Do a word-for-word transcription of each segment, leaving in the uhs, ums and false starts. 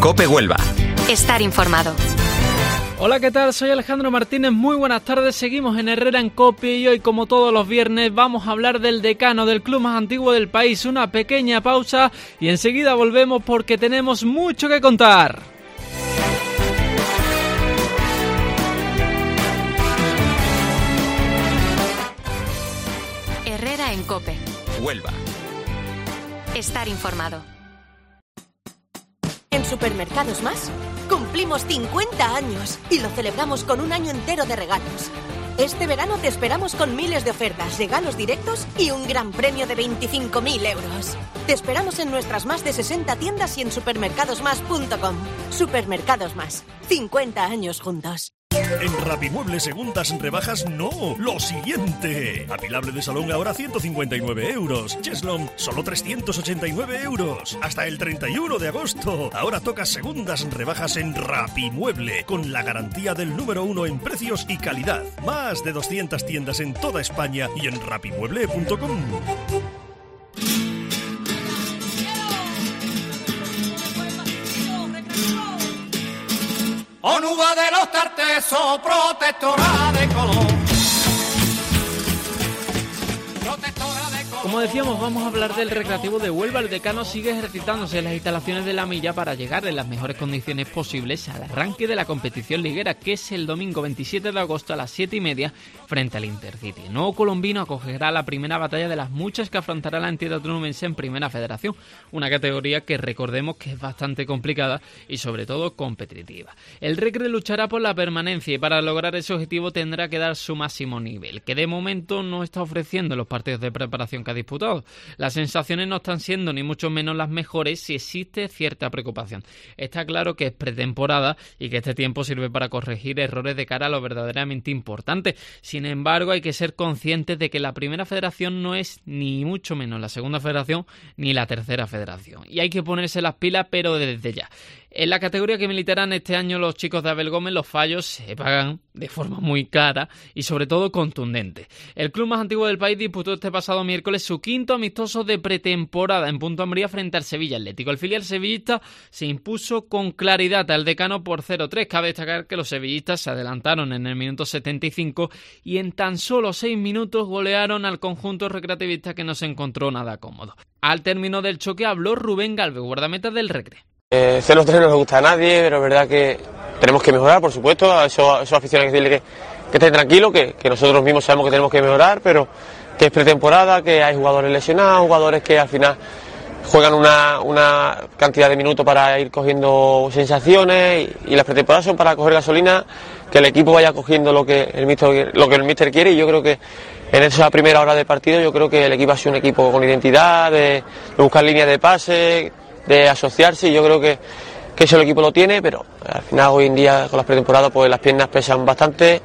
COPE Huelva. Estar informado. Hola, ¿qué tal? Soy Alejandro Martínez, muy buenas tardes, seguimos en Herrera en COPE y hoy, como todos los viernes, vamos a hablar del decano, del club más antiguo del país. Una pequeña pausa y enseguida volvemos porque tenemos mucho que contar. Herrera en COPE. Huelva. Estar informado. En Supermercados Más cumplimos cincuenta años y lo celebramos con un año entero de regalos. Este verano te esperamos con miles de ofertas, regalos directos y un gran premio de veinticinco mil euros. Te esperamos en nuestras más de sesenta tiendas y en supermercados más punto com. Supermercados Más, cincuenta años juntos. En Rapimueble segundas rebajas no, lo siguiente. Apilable de salón ahora ciento cincuenta y nueve euros. Cheslong solo trescientos ochenta y nueve euros. Hasta el treinta y uno de agosto. Ahora toca segundas rebajas en Rapimueble, con la garantía del número uno en precios y calidad. Más de doscientas tiendas en toda España y en rapimueble punto com. Onuba de los Tartesos, protectora de Colón. Protectora de Colón. Como decíamos, vamos a hablar del Recreativo de Huelva. El decano sigue ejercitándose en las instalaciones de la Milla para llegar en las mejores condiciones posibles al arranque de la competición liguera, que es el domingo veintisiete de agosto a las siete y media frente al Intercity. El nuevo colombino acogerá la primera batalla de las muchas que afrontará la entidad onubense en Primera Federación, una categoría que recordemos que es bastante complicada y sobre todo competitiva. El Recre luchará por la permanencia y para lograr ese objetivo tendrá que dar su máximo nivel, que de momento no está ofreciendo los partidos de preparación que ha disputado. Las sensaciones no están siendo ni mucho menos las mejores y existe cierta preocupación. Está claro que es pretemporada y que este tiempo sirve para corregir errores de cara a lo verdaderamente importante. Sin embargo, hay que ser conscientes de que la Primera Federación no es ni mucho menos la Segunda Federación ni la Tercera Federación. Y hay que ponerse las pilas, pero desde ya. En la categoría que militarán este año los chicos de Abel Gómez, los fallos se pagan de forma muy cara y sobre todo contundente. El club más antiguo del país disputó este pasado miércoles su quinto amistoso de pretemporada en Punta Umbría frente al Sevilla Atlético. El filial sevillista se impuso con claridad al decano por cero tres. Cabe destacar que los sevillistas se adelantaron en el minuto setenta y cinco y en tan solo seis minutos golearon al conjunto recreativista, que no se encontró nada cómodo. Al término del choque habló Rubén Galvez, guardameta del Recre. Eh, cero tres no le gusta a nadie, pero es verdad que tenemos que mejorar, por supuesto. A esos, a esos aficionados hay que decirle que, que estén tranquilos, que, que nosotros mismos sabemos que tenemos que mejorar, pero que es pretemporada, que hay jugadores lesionados, jugadores que al final juegan una, una cantidad de minutos para ir cogiendo sensaciones y, y las pretemporadas son para coger gasolina, que el equipo vaya cogiendo lo que el míster, lo que el míster quiere, y yo creo que en esa primera hora de partido yo creo que el equipo ha sido un equipo con identidad, de, de buscar líneas de pase, de asociarse, y yo creo que, que eso el equipo lo tiene, pero al final hoy en día con las pretemporadas pues las piernas pesan bastante.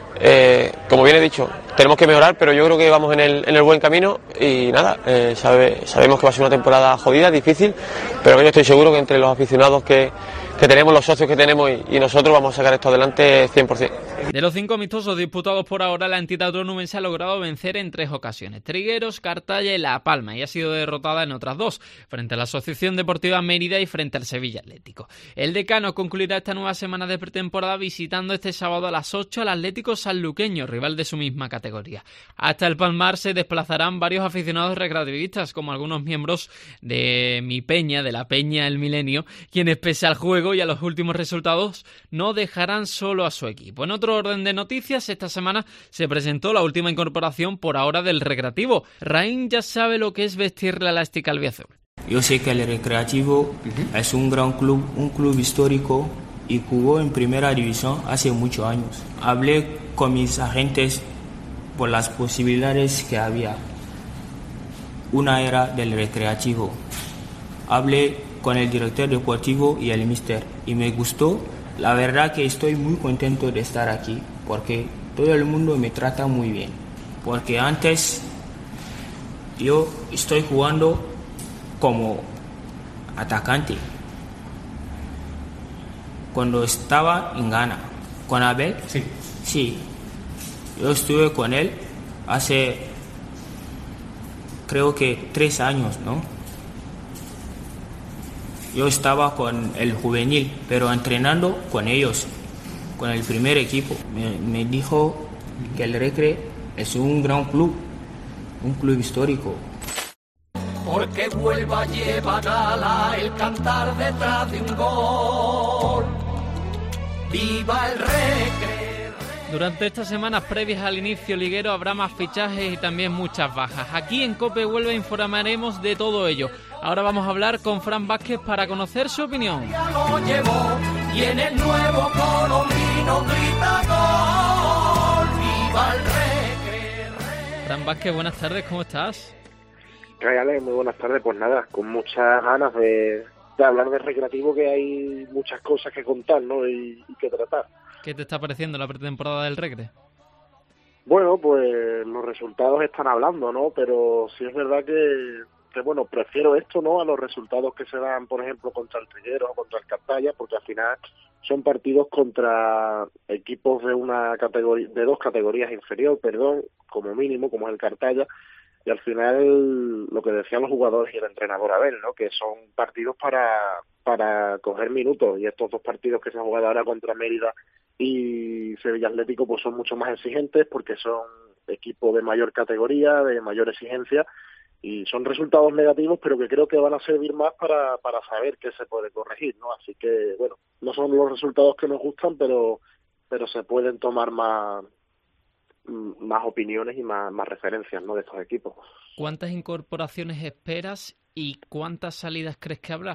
Eh, como bien he dicho, tenemos que mejorar, pero yo creo que vamos en el, en el buen camino y nada, eh, sabe, sabemos que va a ser una temporada jodida, difícil, pero yo estoy seguro que entre los aficionados que, que tenemos, los socios que tenemos y, y nosotros vamos a sacar esto adelante cien por ciento. De los cinco amistosos disputados por ahora, la entidad onubense ha logrado vencer en tres ocasiones: Trigueros, Cartaya y La Palma, y ha sido derrotada en otras dos, frente a la Asociación Deportiva Mérida y frente al Sevilla Atlético. El decano concluirá esta nueva semana de pretemporada visitando este sábado a las ocho al Atlético Sanluqueño, rival de su misma categoría. Hasta el Palmar se desplazarán varios aficionados recreativistas, como algunos miembros de mi peña, de la Peña El Milenio, quienes pese al juego y a los últimos resultados no dejarán solo a su equipo. En otro orden de noticias, esta semana se presentó la última incorporación por ahora del Recreativo. Raín ya sabe lo que es vestir la elástica albiazul. Yo sé que el Recreativo uh-huh. es un gran club, un club histórico y jugó en primera división hace muchos años. Hablé con mis agentes por las posibilidades que había. Una era del Recreativo. Hablé con el director deportivo y el míster y me gustó. La verdad que estoy muy contento de estar aquí porque todo el mundo me trata muy bien. Porque antes yo estoy jugando como atacante. Cuando estaba en Ghana con Abel, sí. sí, yo estuve con él hace creo que tres años, ¿no? yo estaba con el juvenil, pero entrenando con ellos, con el primer equipo. Me, me dijo que el Recre es un gran club, un club histórico. Porque Huelva lleva gala el cantar detrás de un gol. ¡Viva el Recre! Durante estas semanas previas al inicio liguero habrá más fichajes y también muchas bajas. Aquí en COPE Huelva informaremos de todo ello. Ahora vamos a hablar con Fran Vázquez para conocer su opinión. Ya lo llevó y en el nuevo colombino grita gol. ¡Viva el Recre! Fran Vázquez, buenas tardes, ¿cómo estás? Cállale, muy buenas tardes. Pues nada, con muchas ganas de, de hablar de Recreativo, que hay muchas cosas que contar, ¿no? Y, y que tratar. ¿Qué te está pareciendo la pretemporada del Recre? Bueno, pues los resultados están hablando, ¿no? Pero sí es verdad que, que bueno, prefiero esto, ¿no? A los resultados que se dan, por ejemplo, contra el Trigueros o contra el Cartaya, porque al final son partidos contra equipos de una categoría, de dos categorías inferior, perdón, como mínimo, como es el Cartaya. Y al final, lo que decían los jugadores y el entrenador Abel, ¿no? Que son partidos para para coger minutos. Y estos dos partidos que se han jugado ahora contra Mérida y Sevilla Atlético, pues son mucho más exigentes porque son equipos de mayor categoría, de mayor exigencia, y son resultados negativos, pero que creo que van a servir más para para saber qué se puede corregir, ¿no? Así que, bueno, no son los resultados que nos gustan, pero pero se pueden tomar más más opiniones y más, más referencias, ¿no?, de estos equipos. ¿Cuántas incorporaciones esperas y cuántas salidas crees que habrá?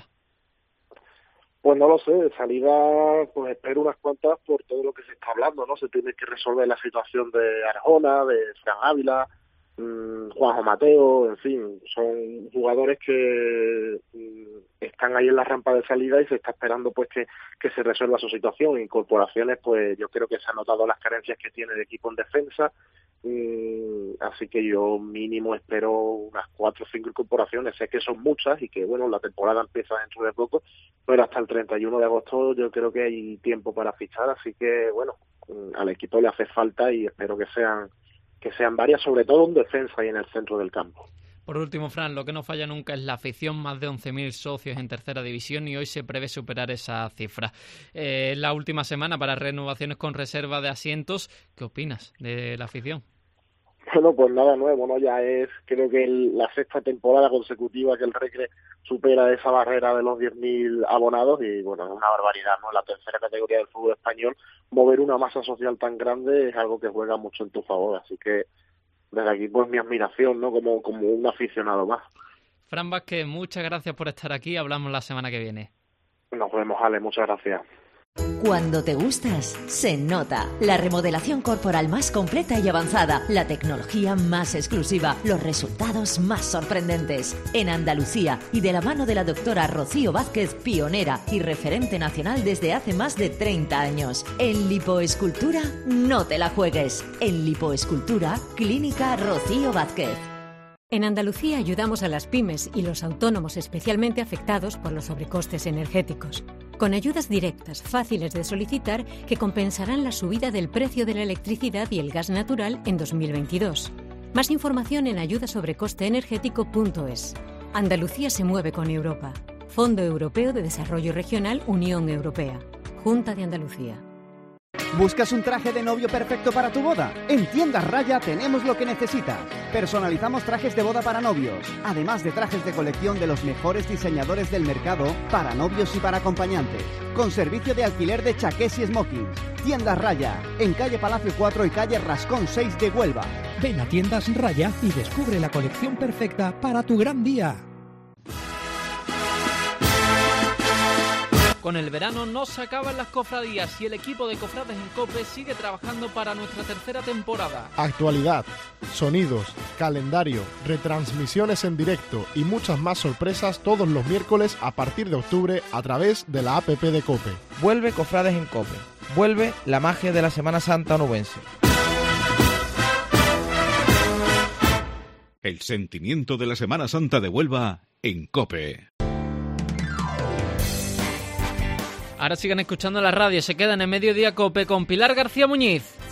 Pues no lo sé, de salida pues espero unas cuantas por todo lo que se está hablando, ¿no? Se tiene que resolver la situación de Arjona, de Fran Ávila, mmm, Juanjo Mateo, en fin, son jugadores que mmm, están ahí en la rampa de salida y se está esperando pues que, que se resuelva su situación. Incorporaciones, pues yo creo que se han notado las carencias que tiene el equipo en defensa, mmm, así que yo mínimo espero unas cuatro o cinco incorporaciones. Sé que son muchas y que bueno, la temporada empieza dentro de poco, pero hasta el treinta y uno de agosto yo creo que hay tiempo para fichar, así que bueno, al equipo le hace falta y espero que sean que sean varias, sobre todo en defensa y en el centro del campo. Por último, Fran, lo que no falla nunca es la afición, más de once mil socios en tercera división y hoy se prevé superar esa cifra. Eh, la última semana para renovaciones con reserva de asientos, ¿qué opinas de la afición? Bueno, pues nada nuevo, ¿no? Ya es, creo que el, la sexta temporada consecutiva que el Recre supera esa barrera de los diez mil abonados y, bueno, es una barbaridad, ¿no? La tercera categoría del fútbol español, mover una masa social tan grande es algo que juega mucho en tu favor, así que desde aquí, pues, mi admiración, ¿no? Como, como un aficionado más. Fran Vázquez, muchas gracias por estar aquí, hablamos la semana que viene. Nos vemos, Ale, muchas gracias. Cuando te gustas, se nota. La remodelación corporal más completa y avanzada, la tecnología más exclusiva, los resultados más sorprendentes. En Andalucía y de la mano de la doctora Rocío Vázquez, pionera y referente nacional desde hace más de treinta años. En lipoescultura, no te la juegues. En lipoescultura, Clínica Rocío Vázquez. En Andalucía ayudamos a las pymes y los autónomos especialmente afectados por los sobrecostes energéticos, con ayudas directas, fáciles de solicitar, que compensarán la subida del precio de la electricidad y el gas natural en dos mil veintidós. Más información en ayuda sobre coste energético punto es. Andalucía se mueve con Europa. Fondo Europeo de Desarrollo Regional, Unión Europea. Junta de Andalucía. ¿Buscas un traje de novio perfecto para tu boda? En Tiendas Raya tenemos lo que necesitas. Personalizamos trajes de boda para novios, además de trajes de colección de los mejores diseñadores del mercado para novios y para acompañantes, con servicio de alquiler de chaqués y smokings. Tiendas Raya, en calle Palacio cuatro y calle Rascón seis de Huelva. Ven a Tiendas Raya y descubre la colección perfecta para tu gran día. Con el verano no se acaban las cofradías y el equipo de Cofrades en COPE sigue trabajando para nuestra tercera temporada. Actualidad, sonidos, calendario, retransmisiones en directo y muchas más sorpresas todos los miércoles a partir de octubre a través de la app de COPE. Vuelve Cofrades en COPE. Vuelve la magia de la Semana Santa onubense. El sentimiento de la Semana Santa de Huelva en COPE. Ahora sigan escuchando la radio, se quedan en Mediodía COPE con Pilar García Muñiz.